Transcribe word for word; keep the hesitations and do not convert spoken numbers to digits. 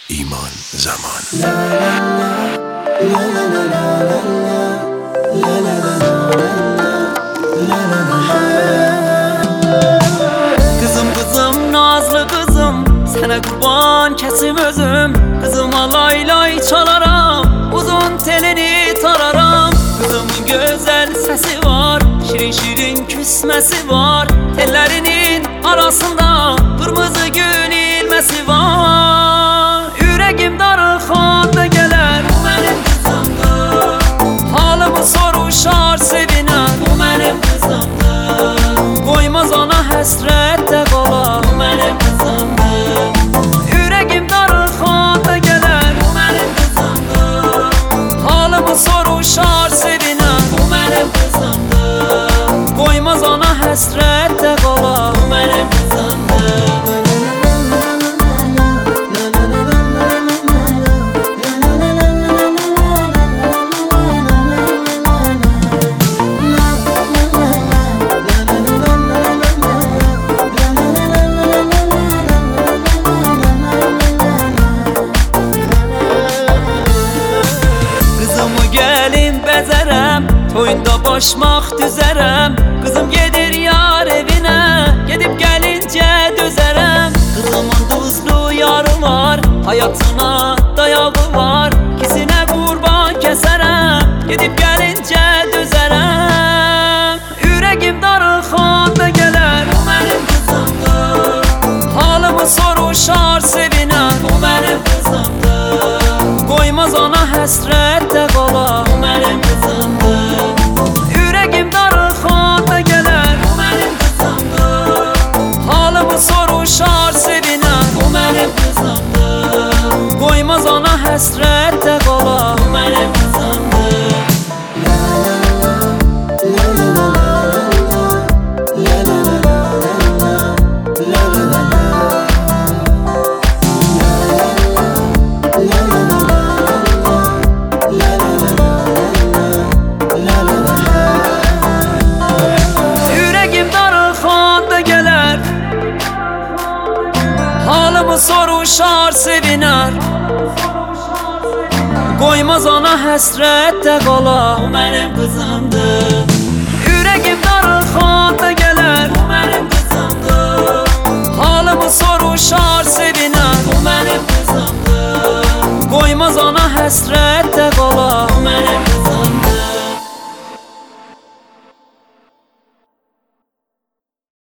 İman Zaman. Kızım kızım nazlı kızım, sana kurban kesim özüm. Kızıma lay lay çalaram, uzun telini tararam. Kızımın güzel sesi var, şirin şirin küsmesi var. Tellerinin arasında kırmızı gül ilmesi var. Yüreğim darıxanda gelir, bu benim kızımdır. Halımı soruşar sevinen, bu benim kızımdır. Koymaz ona həsrətdə qalar, bu mənim qızımdır. Yüreğim darıxanda gələr, bu mənim qızımdır. Halımı soruşar sevinən, bu mənim qızımdır. Koymaz ona həsrətdə qalar, bu mənim qızımdır. Toyunda başmaq düzərəm, qızım gedir yar evinə, gedib gəlincə dözərəm. Qızımın duzlu yarı var, hayatına dayağı var, kisinə qurban kəsərəm, gedib gəlincə dözərəm. Yüreğim darıxanda gələr, bu mənim qızımdır. Halımı soruşar sevinən, bu mənim qızımdır. Koymaz ona həsrətdə qalar, bu mənim qızımdır. Soruşar sevinen, bu mənim qızımdır. Koymaz ona həsrətdə qalar, bu mənim qızımdır. Yüreğim darıxanda gələr, halımı soruşar seviner. Koymaz ona həsrətdə qalar, bu mənim qızımdır. Yüreğim